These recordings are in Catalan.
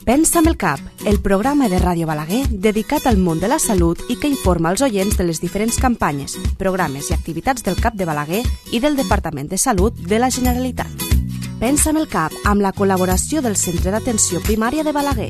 Pensa amb el cap, el programa de Ràdio Balaguer dedicat al món de la salut i que informa els oients de les diferents campanyes, programes i activitats del CAP de Balaguer i del Departament de Salut de la Generalitat. Pensa amb el cap, amb la col·laboració del Centre d'Atenció Primària de Balaguer.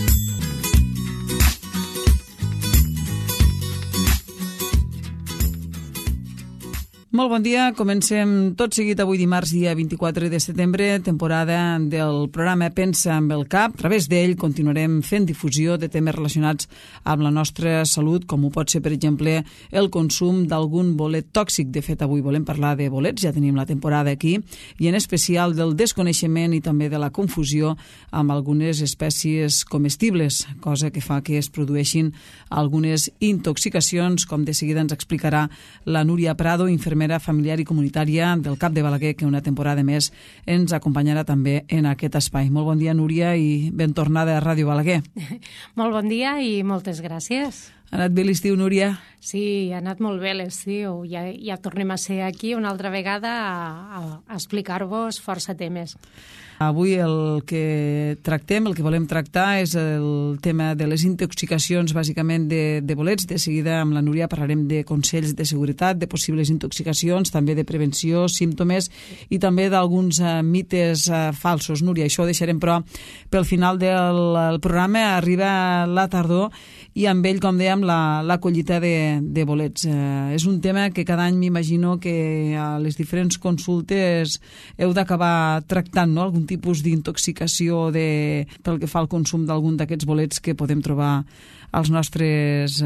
Molt bon dia, comencem tot seguit avui dimarts, dia 24 de setembre, temporada del programa Pensa amb el cap. A través d'ell continuarem fent difusió de temes relacionats amb la nostra salut, com ho pot ser, per exemple, el consum d'algun bolet tòxic. De fet, avui volem parlar de bolets, ja tenim la temporada aquí, i en especial del desconeixement i també de la confusió amb algunes espècies comestibles, cosa que fa que es produeixin algunes intoxicacions, com de seguida ens explicarà la Núria Prado, infermera familiar i comunitària del CAP de Balaguer, que una temporada més ens acompanyarà també en aquest espai. Molt bon dia, Núria, i ben tornada a Ràdio Balaguer. Molt bon dia i moltes gràcies. Ha anat bé l'estiu, Núria? Sí, ha anat molt bé l'estiu. Ja tornem a ser aquí una altra vegada a explicar-vos força temes. Avui el que tractem, el que volem tractar és el tema de les intoxicacions, bàsicament de bolets. De seguida amb la Núria parlarem de consells de seguretat, de possibles intoxicacions, també de prevenció, símptomes i també d'alguns mites falsos. Núria, això ho deixarem, però pel final del programa arriba la tardor i amb ell, com dèiem, la collita de bolets. És un tema que cada any m'imagino que a les diferents consultes heu d'acabar tractant, no?, algun tipus d'intoxicació pel que fa al consum d'algun d'aquests bolets que podem trobar als nostres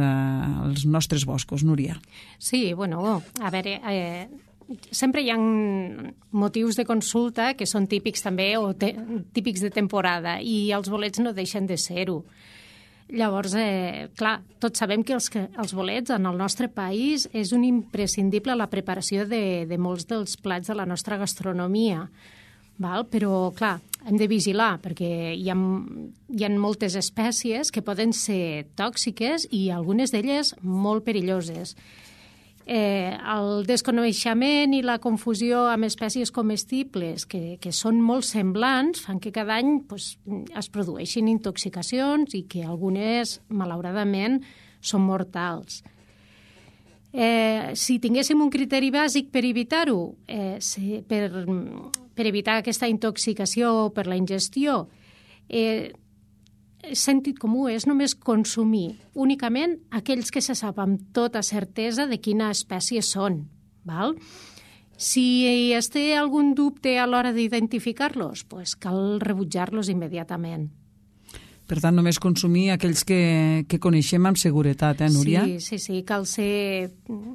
boscos. Núria. Sí, bueno, a veure, sempre hi ha motius de consulta que són típics també o típics de temporada i els bolets no deixen de ser-ho. Llavors, clar, tots sabem que els bolets en el nostre país és un imprescindible a la preparació de molts dels plats de la nostra gastronomia. Val? Però, clar, hem de vigilar perquè hi ha moltes espècies que poden ser tòxiques i algunes d'elles molt perilloses. El desconeixement i la confusió amb espècies comestibles que són molt semblants fan que cada any es produeixin intoxicacions i que algunes, malauradament, són mortals. Si tinguéssim un criteri bàsic per evitar-ho, per evitar aquesta intoxicació per la ingestió, sentit comú és només consumir únicament aquells que se sap amb tota certesa de quina espècie són. Val? Si es té algun dubte a l'hora d'identificar-los, cal rebutjar-los immediatament. Per tant, només consumir aquells que coneixem amb seguretat, Núria? Sí, cal ser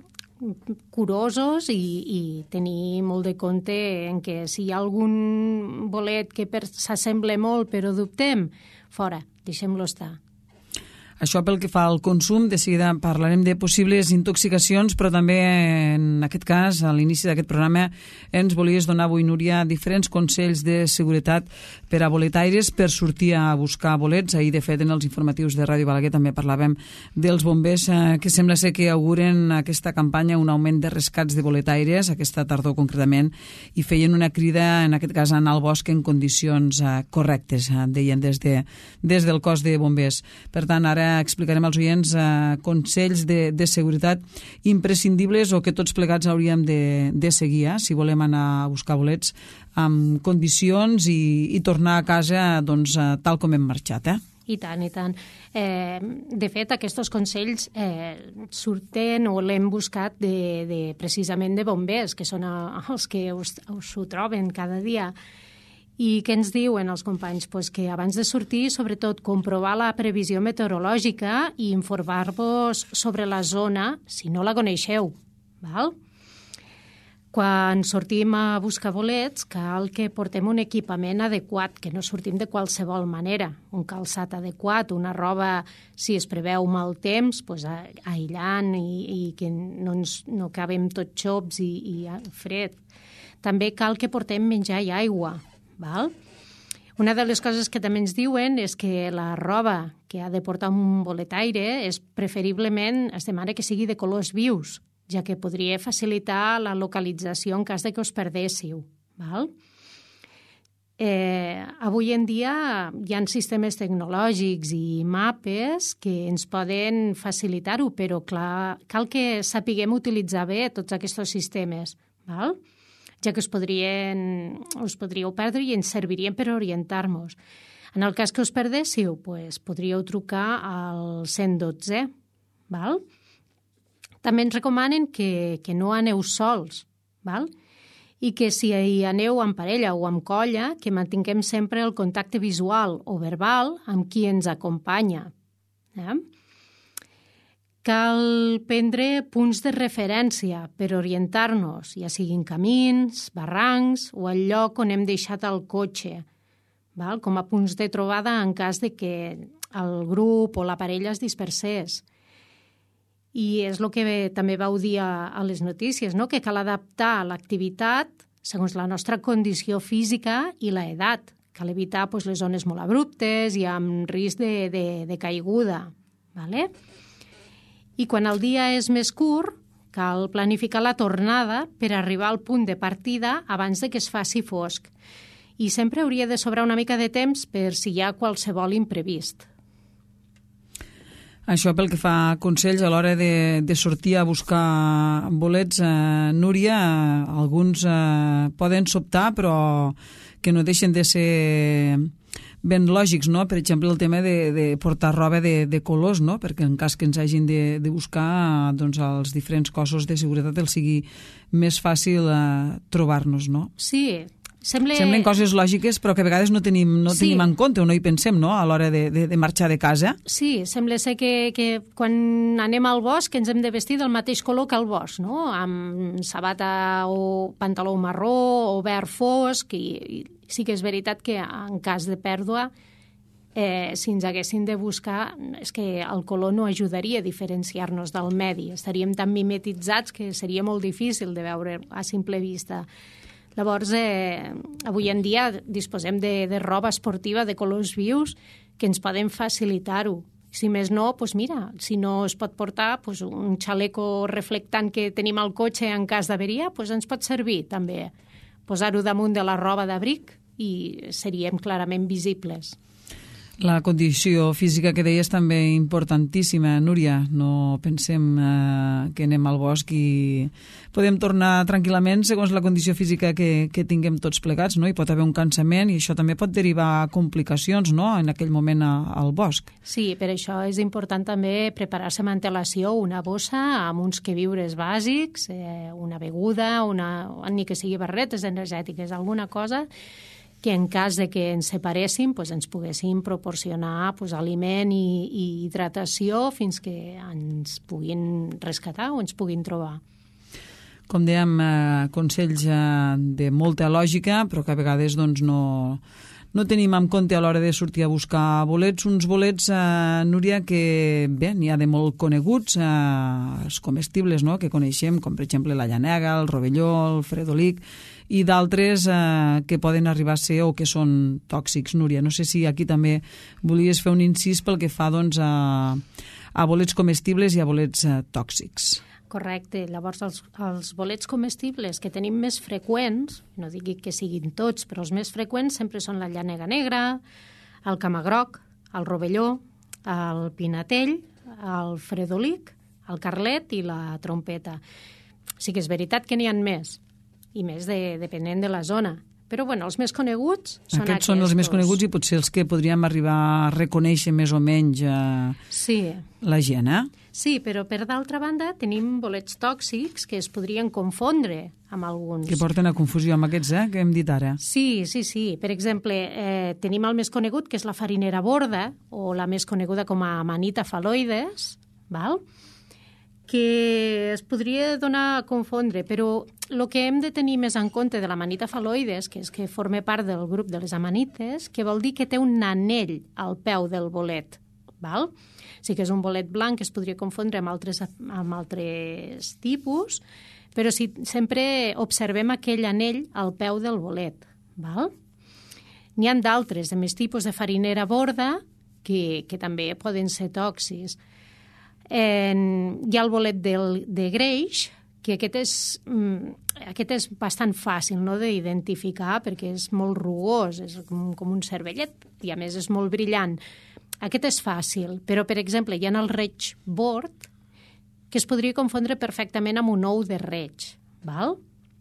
curosos i tenir molt de compte en que si hi ha algun bolet que s'assembla molt però dubtem, fora, deixem-lo estar. Això pel que fa al consum, de seguida parlarem de possibles intoxicacions, però també en aquest cas, a l'inici d'aquest programa, ens volies donar avui, Núria, diferents consells de seguretat per a boletaires per sortir a buscar bolets. Ahir, de fet, en els informatius de Ràdio Balaguer també parlàvem dels bombers que sembla ser que auguren aquesta campanya un augment de rescats de boletaires, aquesta tardor concretament, i feien una crida, en aquest cas, a anar al bosc en condicions correctes, deien des del cos de bombers. Per tant, ara explicarem als oients consells de seguretat imprescindibles o que tots plegats hauríem de seguir si volem anar a buscar bolets amb condicions i tornar a casa tal com hem marxat. I tant, i tant. De fet, aquests consells surten o l'hem buscat precisament de bombers, que són els que us ho troben cada dia. I què ens diuen els companys? Que abans de sortir, sobretot, comprovar la previsió meteorològica i informar-vos sobre la zona, si no la coneixeu. Val? Quan sortim a buscar bolets, cal que portem un equipament adequat, que no sortim de qualsevol manera. Un calçat adequat, una roba, si es preveu mal temps, aïllant i que no acabem tot xops i fred. També cal que portem menjar i aigua. Val? Una de les coses que també ens diuen és que la roba que ha de portar un boletaire preferiblement es demana que sigui de colors vius, ja que podria facilitar la localització en cas de que us perdéssiu. Val? avui en dia hi ha sistemes tecnològics i mapes que ens poden facilitar-ho, però clar, cal que sapiguem utilitzar bé tots aquests sistemes, val? Ja que us podríeu perdre i ens servirien per orientar-nos. En el cas que us perdéssiu, podríeu trucar al 112, val? També ens recomanen que no aneu sols, val? I que si hi aneu amb parella o amb colla, que mantinguem sempre el contacte visual o verbal amb qui ens acompanya. Cal prendre punts de referència per orientar-nos, ja siguin camins, barrancs o el lloc on hem deixat el cotxe, val? Com a punts de trobada en cas de que el grup o la parella es dispersés. I és el que també vau dir a les notícies, no? Que cal adaptar l'activitat segons la nostra condició física i l'edat. Cal evitar les zones molt abruptes i amb risc de caiguda. Vale? I quan el dia és més curt, cal planificar la tornada per arribar al punt de partida abans de que es faci fosc. I sempre hauria de sobrar una mica de temps per si hi ha qualsevol imprevist. Això pel que fa consells a l'hora de sortir a buscar bolets, Núria, alguns poden sobtar, però que no deixen de ser ben lògics, no? Per exemple, el tema de portar roba de colors, no? Perquè en cas que ens hagin de buscar, doncs als diferents cossos de seguretat els sigui més fàcil trobar-nos, no? Sí, Semblen coses lògiques, però que a vegades no tenim en compte o no hi pensem, no?, a l'hora de marxar de casa. Sí, sembla ser que quan anem al bosc ens hem de vestir del mateix color que al bosc, no?, amb sabata o pantaló marró o verd fosc, i sí que és veritat que en cas de pèrdua, si ens haguessin de buscar, és que el color no ajudaria a diferenciar-nos del medi. Estaríem tan mimetitzats que seria molt difícil de veure a simple vista. Llavors, avui en dia disposem de roba esportiva de colors vius que ens poden facilitar-ho. Si més no, doncs mira, si no es pot portar un xaleco reflectant que tenim al cotxe en cas d'averia, doncs ens pot servir també posar-ho damunt de la roba d'abric i seríem clarament visibles. La condició física que deies també importantíssima, Núria. No pensem que anem al bosc i podem tornar tranquil·lament segons la condició física que tinguem tots plegats, no? Hi pot haver un cansament i això també pot derivar a complicacions, no?, en aquell moment al bosc. Sí, per això és important també preparar-se amb antelació una bossa amb uns queviures bàsics, una beguda, ni que sigui barretes energètiques, alguna cosa que en cas de que ens separéssim ens poguéssim proporcionar aliment i hidratació fins que ens puguin rescatar o ens puguin trobar. Com dèiem, consells de molta lògica, però que a vegades no tenim en compte a l'hora de sortir a buscar bolets. Uns bolets, Núria, que bé, n'hi ha de molt coneguts, els comestibles, no?, que coneixem, com per exemple la llanega, el rovelló, el fredolic, i d'altres que poden arribar a ser o que són tòxics. Núria, no sé si aquí també volies fer un incís pel que fa a bolets comestibles i a bolets tòxics. Correcte. Llavors, els bolets comestibles que tenim més freqüents, no digui que siguin tots, però els més freqüents sempre són la llànega negra, el camagroc, el rovelló, el pinatell, el fredolic, el carlet i la trompeta. Sí que és veritat que n'hi ha més, i més depenent de la zona. Però, bueno, els més coneguts són aquests. Són els més coneguts i potser els que podríem arribar a reconèixer més o menys la gent, Sí, però per d'altra banda tenim bolets tòxics que es podrien confondre amb alguns. Que porten a confusió amb aquests, que hem dit ara. Sí. Per exemple, tenim el més conegut, que és la farinera borda, o la més coneguda com a Amanita phalloides, val?, que es podria donar a confondre, però el que hem de tenir més en compte de l'Amanita phalloides, que és que forma part del grup de les amanites, que vol dir que té un anell al peu del bolet, val? Sí que és un bolet blanc que es podria confondre amb altres tipus, però sempre observem aquell anell al peu del bolet, val? N'hi ha d'altres, de més tipus de farinera borda, que també poden ser tòxics. Hi ha el bolet de greix, que aquest és bastant fàcil, no?, d'identificar, perquè és molt rugós, és com un cervellet, i a més és molt brillant. Aquest és fàcil, però, per exemple, hi ha el reig bord, que es podria confondre perfectament amb un ou de reig. Val?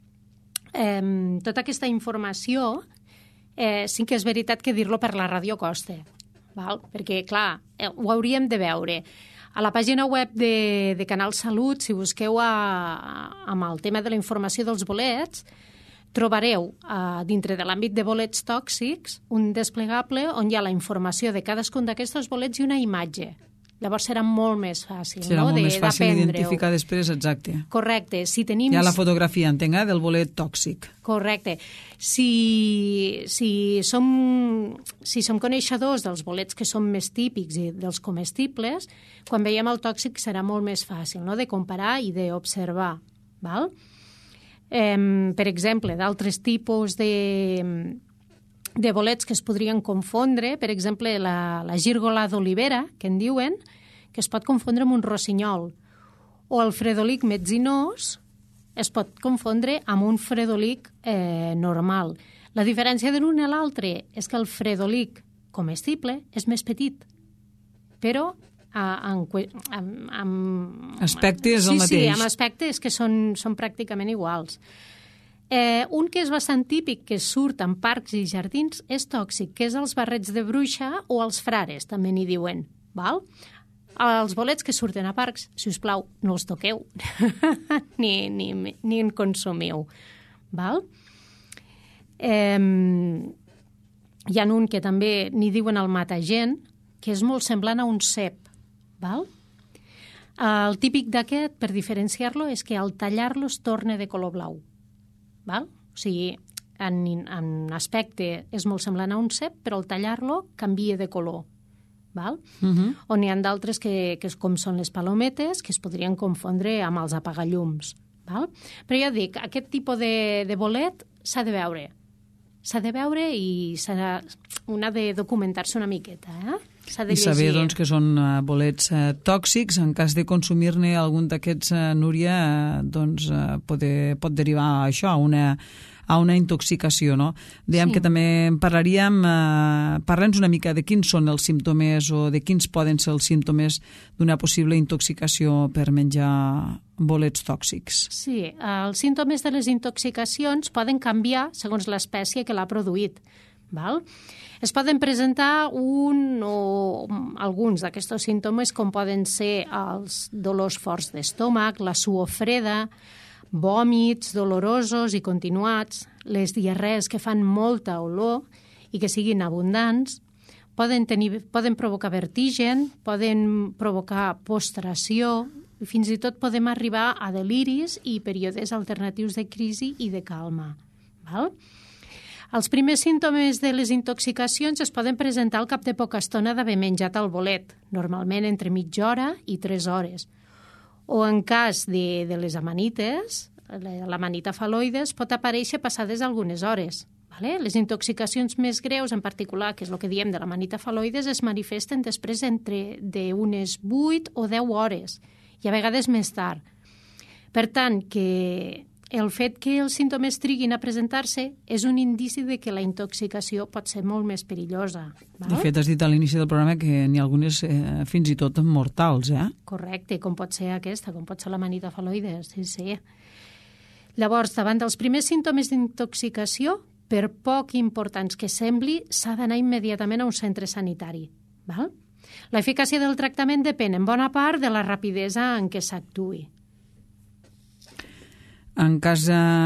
Tota aquesta informació sí que és veritat que dir-lo per la ràdio costa, val? Perquè, clar, ho hauríem de veure. A la pàgina web de Canal Salut, si busqueu amb el tema de la informació dels bolets, trobareu dintre de l'àmbit de bolets tòxics un desplegable on hi ha la informació de cadascun d'aquests bolets i una imatge. Llavors serà molt més fàcil, serà molt més fàcil identificar després, exacte. Correcte. Si tenim... Hi ha la fotografia, entenc, del bolet tòxic. Correcte. Si som coneixedors dels bolets que són més típics i dels comestibles, quan veiem el tòxic serà molt més fàcil, no?, de comparar i d'observar. Val? Per exemple, d'altres tipus de bolets que es podrien confondre, per exemple, la gírgola d'olivera, que en diuen, que es pot confondre amb un rossinyol, o el fredolic metzinós es pot confondre amb un fredolic normal. La diferència de l'un a l'altre és que el fredolic comestible és més petit, però amb aspecte és el mateix. Sí, amb aspectes que són pràcticament iguals. Un que és bastant típic, que surt en parcs i jardins, és tòxic, que és els barrets de bruixa o els frares, també n'hi diuen. Val? Els bolets que surten a parcs, si us plau, no els toqueu, ni en consumiu. Val? Hi ha un que també n'hi diuen el matagent, que és molt semblant a un cep. Val? El típic d'aquest, per diferenciar-lo, és que al tallar-lo es torna de color blau. Val? O sigui, en aspecte és molt semblant a un cep, però al tallar-lo canvia de color. Val? O n'hi ha d'altres que com són les palometes, que es podrien confondre amb els apagallums. Val? Però ja dic, aquest tipus de bolet s'ha de veure. S'ha de veure i una de documentar-se una miqueta, s'ha de llegir. I saber doncs, que són bolets tòxics. En cas de consumir-ne algun d'aquests, Núria, doncs, pot derivar a això, a una intoxicació, no? Dèiem que també en parlaríem, parlem-nos una mica de quins són els símptomes o de quins poden ser els símptomes d'una possible intoxicació per menjar bolets tòxics. Sí, els símptomes de les intoxicacions poden canviar segons l'espècie que l'ha produït. Val? Es poden presentar un o alguns d'aquests símptomes, com poden ser els dolors forts d'estómac, la suor freda, vòmits dolorosos i continuats, les diarrees que fan molta olor i que siguin abundants, poden provocar vertigen, poden provocar postració, i fins i tot podem arribar a deliris i períodes alternatius de crisi i de calma. Val? Els primers símptomes de les intoxicacions es poden presentar al cap de poca estona d'haver menjat el bolet, normalment entre mitja hora i 3 hores. O en cas de les amanites, l'amanita fal·loides pot aparèixer passades algunes hores. Vale? Les intoxicacions més greus, en particular, que és el que diem de l'amanita fal·loides, es manifesten després d'unes 8 o 10 hores, i a vegades més tard. Per tant, que el fet que els símptomes triguin a presentar-se és un indici de que la intoxicació pot ser molt més perillosa. Val? De fet, has dit a l'inici del programa que n'hi ha algunes fins i tot mortals, Correcte, com pot ser aquesta, com pot ser l'amanita fal·loides, sí. Llavors, davant dels primers símptomes d'intoxicació, per poc importants que sembli, s'ha d'anar immediatament a un centre sanitari. Val? L'eficàcia del tractament depèn en bona part de la rapidesa en què s'actuï. En cas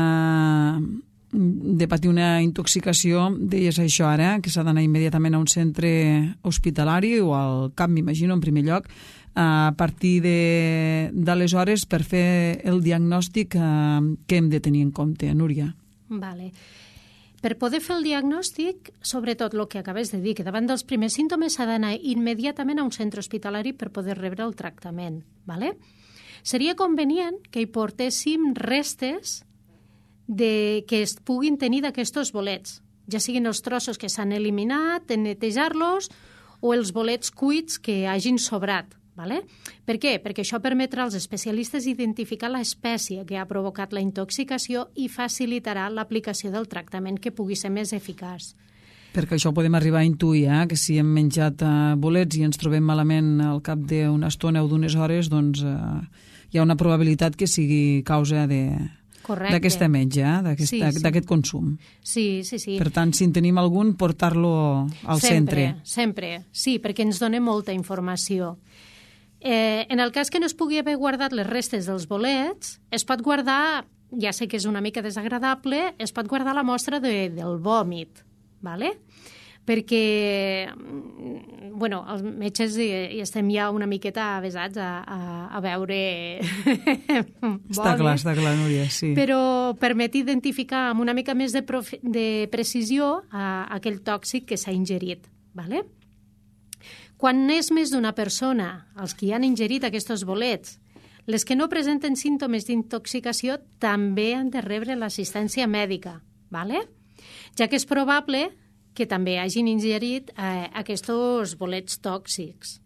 de patir una intoxicació, deies això ara, que s'ha d'anar immediatament a un centre hospitalari o al CAP, m'imagino, en primer lloc, a partir d'aleshores per fer el diagnòstic que hem de tenir en compte, Núria. Vale. Per poder fer el diagnòstic, sobretot el que acabes de dir, que davant dels primers símptomes s'ha d'anar immediatament a un centre hospitalari per poder rebre el tractament. Vale? Seria convenient que hi portéssim restes que es puguin tenir d'aquests bolets, ja siguin els trossos que s'han eliminat, en netejar-los, o els bolets cuits que hagin sobrat. Vale? Per què? Perquè això permetrà als especialistes identificar l'espècie que ha provocat la intoxicació i facilitarà l'aplicació del tractament que pugui ser més eficaç. Perquè això podem arribar a intuir, que si hem menjat bolets i ens trobem malament al cap d'una estona o d'unes hores, doncs hi ha una probabilitat que sigui causa d'aquesta menja, d'aquest consum. Sí. Per tant, si en tenim algun, portar-lo al centre. Sempre, sí, perquè ens dona molta informació. En el cas que no es pugui haver guardat les restes dels bolets, es pot guardar, ja sé que és una mica desagradable, es pot guardar la mostra del vòmit, ¿vale? Perquè, bueno, els metges hi estem ja una miqueta avesats a veure vòmit. Està clar, Núria, sí. Però permet identificar amb una mica més de precisió aquell tòxic que s'ha ingerit, ¿vale? Quan és més d'una persona, els que han ingerit aquests bolets, les que no presenten símptomes d'intoxicació també han de rebre l'assistència mèdica, ¿vale? Ja que és probable que també hagin ingerit aquests bolets tòxics.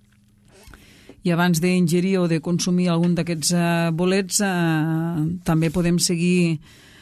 I abans d'ingerir o de consumir algun d'aquests bolets, també podem seguir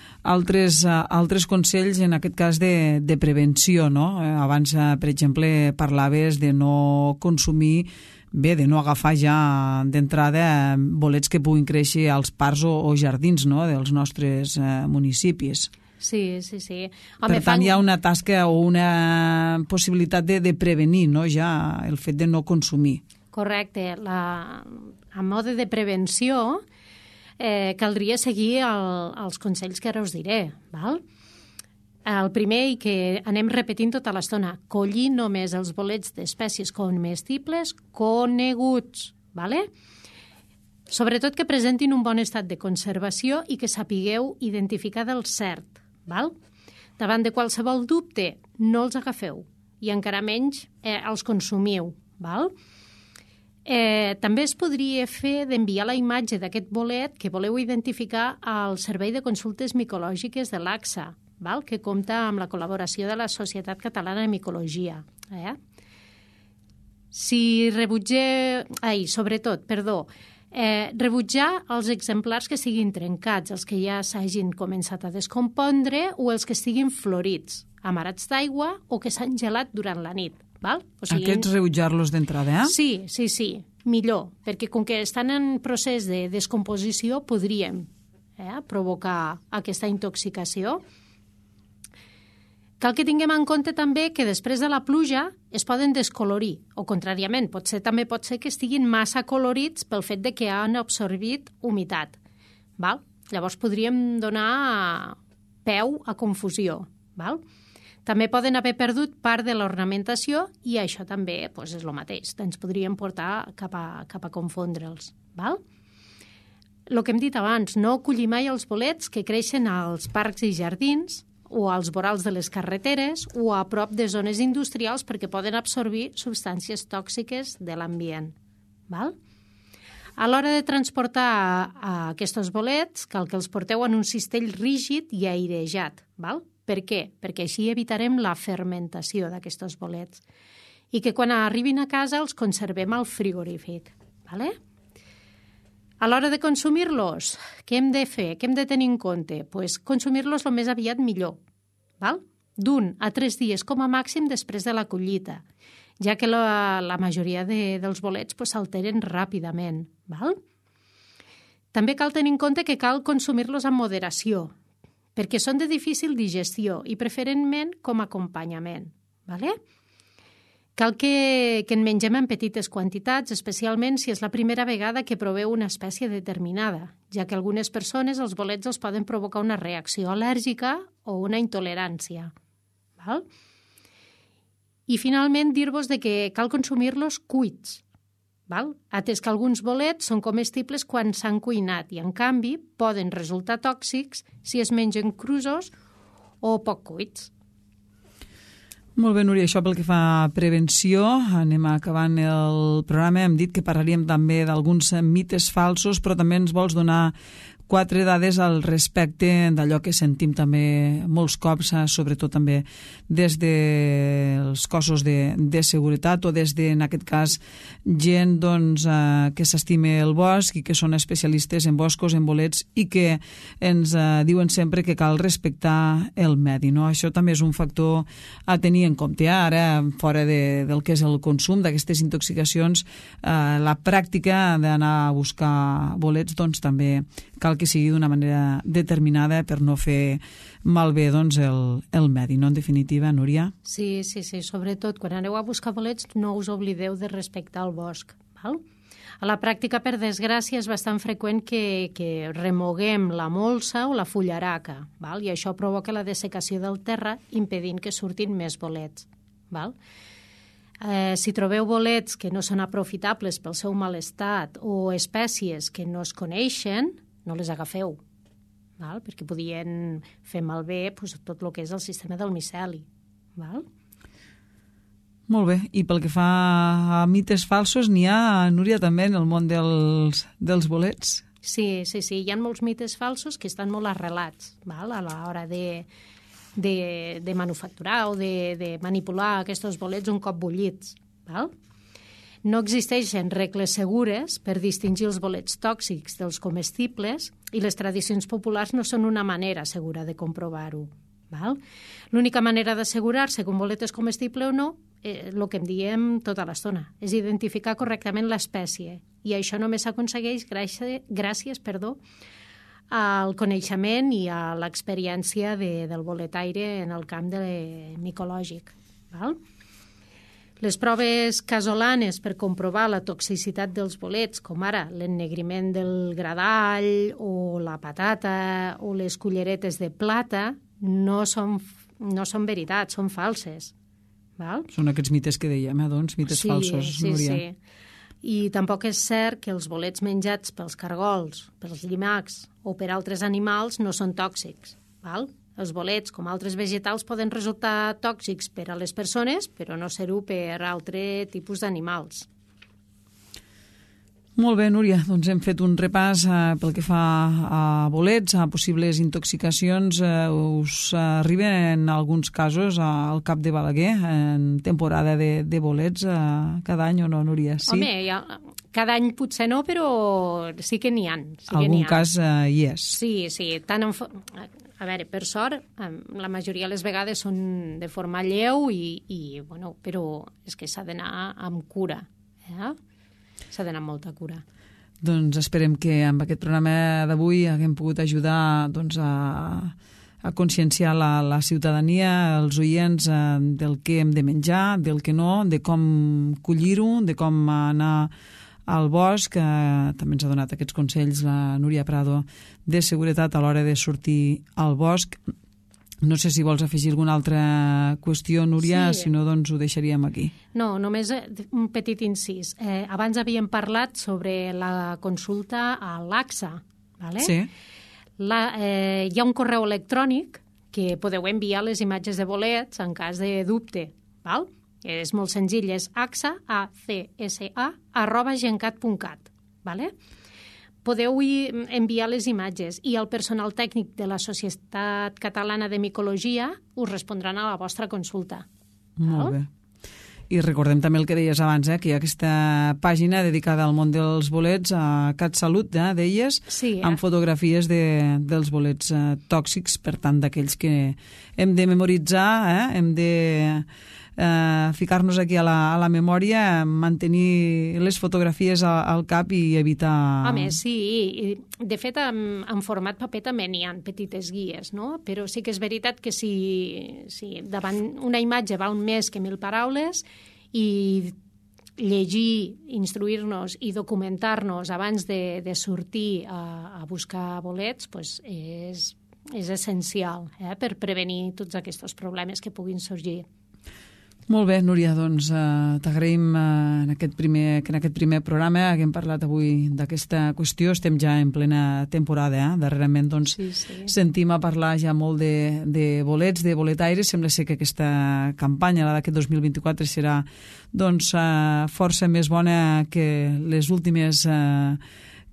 altres consells, en aquest cas de prevenció, no? Abans, per exemple, parlaves de no consumir, de no agafar ja d'entrada bolets que puguin créixer als parcs o jardins, no?, dels nostres municipis. Sí. Per tant, hi ha una tasca o una possibilitat de prevenir, no?, ja el fet de no consumir. Correcte. A mode de prevenció, caldria seguir els consells que ara us diré, val? El primer, i que anem repetint tota l'estona, collir només els bolets d'espècies comestibles coneguts, vale? Sobretot que presentin un bon estat de conservació i que sapigueu identificar del cert, val? Davant de qualsevol dubte, no els agafeu i encara menys els consumiu, val? També es podria fer d'enviar la imatge d'aquest bolet que voleu identificar al Servei de Consultes Micològiques de l'ACSA, que compta amb la col·laboració de la Societat Catalana de Micologia. Rebutjar els exemplars que siguin trencats, els que ja s'hagin començat a descompondre o els que estiguin florits, amarats d'aigua o que s'han gelat durant la nit. O sigui, aquests rebutjar-los d'entrada, Sí, millor, perquè com que estan en procés de descomposició podríem provocar aquesta intoxicació. Cal que tinguem en compte també que després de la pluja es poden descolorir, o contràriament, també pot ser que estiguin massa colorits pel fet de que han absorbit humitat. Llavors podríem donar peu a confusió. També poden haver perdut part de l'ornamentació i això també és el mateix. Ens podríem portar cap a confondre'ls. El que hem dit abans, no collir mai els bolets que creixen als parcs i jardins o als vorals de les carreteres o a prop de zones industrials perquè poden absorbir substàncies tòxiques de l'ambient. A l'hora de transportar aquests bolets, cal que els porteu en un cistell rígid i airejat. Per què? Perquè així evitarem la fermentació d'aquests bolets i que quan arribin a casa els conservem al frigorífic. A l'hora de consumir-los, què hem de fer? Què hem de tenir en compte? Consumir-los el més aviat millor. D'1 a 3 dies com a màxim després de la collita, ja que la majoria dels bolets s'alteren ràpidament. També cal tenir en compte que cal consumir-los amb moderació, perquè són de difícil digestió i preferentment com a acompanyament. Cal que en mengem en petites quantitats, especialment si és la primera vegada que proveu una espècie determinada, ja que algunes persones els bolets els poden provocar una reacció al·lèrgica o una intolerància. I finalment dir-vos que cal consumir-los cuits, atès que alguns bolets són comestibles quan s'han cuinat i, en canvi, poden resultar tòxics si es mengen crusos o poc cuits. Molt bé, Núria, això pel que fa a prevenció. Anem acabant el programa. Hem dit que parlaríem també d'alguns mites falsos, però també ens vols donar 4 dades al respecte d'allò que sentim també molts cops, sobretot també des dels cossos de seguretat o des de, en aquest cas, gent doncs, que s'estime el bosc i que són especialistes en boscos, en bolets i que ens diuen sempre que cal respectar el medi, no? Això també és un factor a tenir en compte. Ara, fora del que és el consum d'aquestes intoxicacions, la pràctica d'anar a buscar bolets doncs, també cal que sigui d'una manera determinada per no fer malbé doncs, el medi, no? En definitiva, Núria? Sí, sobretot quan aneu a buscar bolets no us oblideu de respectar el bosc, val? A la pràctica, per desgràcia, és bastant freqüent que remoguem la molsa o la fullaraca, val? I això provoca la dessecació del terra, impedint que surtin més bolets, val? Si trobeu bolets que no són aprofitables pel seu mal estat o espècies que no es coneixen, no les agafeu, val? Perquè podien fer malbé doncs, tot el que és el sistema del miceli. Val? Molt bé, i pel que fa a mites falsos, n'hi ha, Núria, també en el món dels bolets? Sí, hi ha molts mites falsos que estan molt arrelats, val? A l'hora de manufacturar o de manipular aquests bolets un cop bullits. Val? No existeixen regles segures per distingir els bolets tòxics dels comestibles i les tradicions populars no són una manera segura de comprovar-ho. L'única manera d'assegurar-se que un bolet és comestible o no, el que em diem tota l'estona, és identificar correctament l'espècie. I això només s'aconsegueix gràcies al coneixement i a l'experiència del boletaire en el camp micològic. Val? Les proves casolanes per comprovar la toxicitat dels bolets, com ara l'ennegriment del gradall o la patata o les culleretes de plata, no són veritats, són falses. Val? Són aquests mites que dèiem, doncs, mites falsos, Núria. Sí. I tampoc és cert que els bolets menjats pels cargols, pels llimacs o per altres animals no són tòxics. Val? Els bolets, com altres vegetals, poden resultar tòxics per a les persones, però no ser-ho per altre tipus d'animals. Molt bé, Núria, doncs hem fet un repàs pel que fa a bolets, a possibles intoxicacions. Us arriben en alguns casos al Cap de Balaguer en temporada de bolets cada any o no, Núria? Sí? Home, cada any potser no, però sí que n'hi ha. Algun cas hi és. Sí. A veure, per sort, la majoria de les vegades són de forma lleu però és que s'ha d'anar amb cura, S'ha d'anar amb molta cura. Doncs esperem que amb aquest programa d'avui haguem pogut ajudar a conscienciar la ciutadania, els oients, del que hem de menjar, del que no, de com collir-ho, de com anar al bosc. També ens ha donat aquests consells la Núria Prado de seguretat a l'hora de sortir al bosc. No sé si vols afegir alguna altra qüestió, Núria, sí. Si no, doncs ho deixaríem aquí. No, només un petit incís. Abans havíem parlat sobre la consulta a l'AXA, ¿vale? Sí. Hi ha un correu electrònic que podeu enviar les imatges de bolets en cas de dubte, val? És molt senzill, és acsa@gencat.cat, ¿vale? Podeu enviar les imatges i el personal tècnic de la Societat Catalana de Micologia us respondran a la vostra consulta. Molt bé. I recordem també el que deies abans, que hi ha aquesta pàgina dedicada al món dels bolets, a CatSalut, deies, sí, amb fotografies dels bolets tòxics, per tant, d'aquells que hem de memoritzar, hem de ficar-nos aquí a la memòria, mantenir les fotografies al cap i evitar... Home, sí, de fet en format paper també n'hi ha petites guies, no? Però sí que és veritat que si davant una imatge val més que 1000 paraules i llegir, instruir-nos i documentar-nos abans de sortir a buscar bolets doncs és essencial per prevenir tots aquests problemes que puguin sorgir. Molt bé, Núria, doncs t'agraïm en aquest primer programa que hem parlat avui d'aquesta qüestió. Estem ja en plena temporada, darrerament doncs sí. Sentim a parlar ja molt de bolets, de boletaires. Sembla ser que aquesta campanya, la d'aquest 2024, serà doncs força més bona que les últimes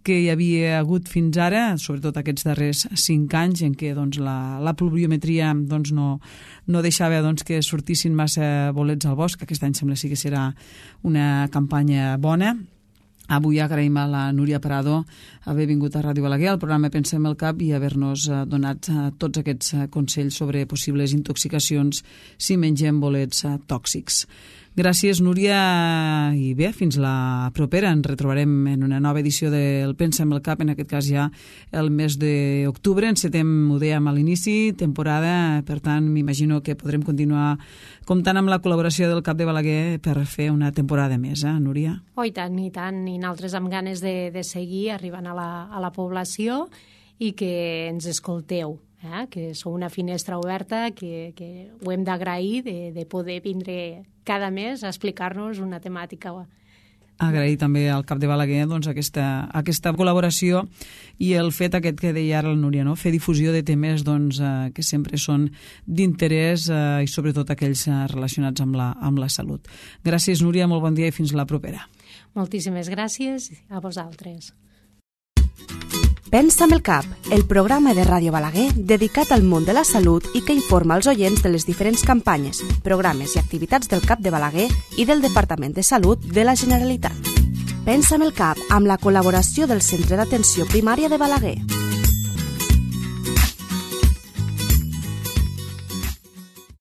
que hi havia hagut fins ara, sobretot aquests darrers 5 anys, en què doncs, la pluviometria doncs, no deixava doncs, que sortissin massa bolets al bosc. Aquest any sembla sí que serà una campanya bona. Avui agraïm a la Núria Prado haver vingut a Ràdio Balaguer, al programa Pensem el Cap, i haver-nos donat tots aquests consells sobre possibles intoxicacions si mengem bolets tòxics. Gràcies, Núria, i bé, fins la propera. Ens retrobarem en una nova edició del Pensem el Cap, en aquest cas ja el mes d'octubre. Encetem, ho dèiem a l'inici, temporada, per tant, m'imagino que podrem continuar comptant amb la col·laboració del Cap de Balaguer per fer una temporada més, Núria? Oh, i tant, i nosaltres amb ganes de seguir arribant a la població i que ens escolteu. Que sou una finestra oberta, que ho hem d'agrair de poder vindre cada mes a explicar-nos una temàtica. Agrair també al Cap de Balaguer doncs, aquesta col·laboració i el fet aquest que deia ara la Núria, no? Fer difusió de temes doncs, que sempre són d'interès i sobretot aquells relacionats amb la salut. Gràcies, Núria, molt bon dia i fins la propera. Moltíssimes gràcies a vosaltres. Pensa amb el Cap, el programa de Ràdio Balaguer dedicat al món de la salut i que informa els oients de les diferents campanyes, programes i activitats del Cap de Balaguer i del Departament de Salut de la Generalitat. Pensa amb el Cap, amb la col·laboració del Centre d'Atenció Primària de Balaguer.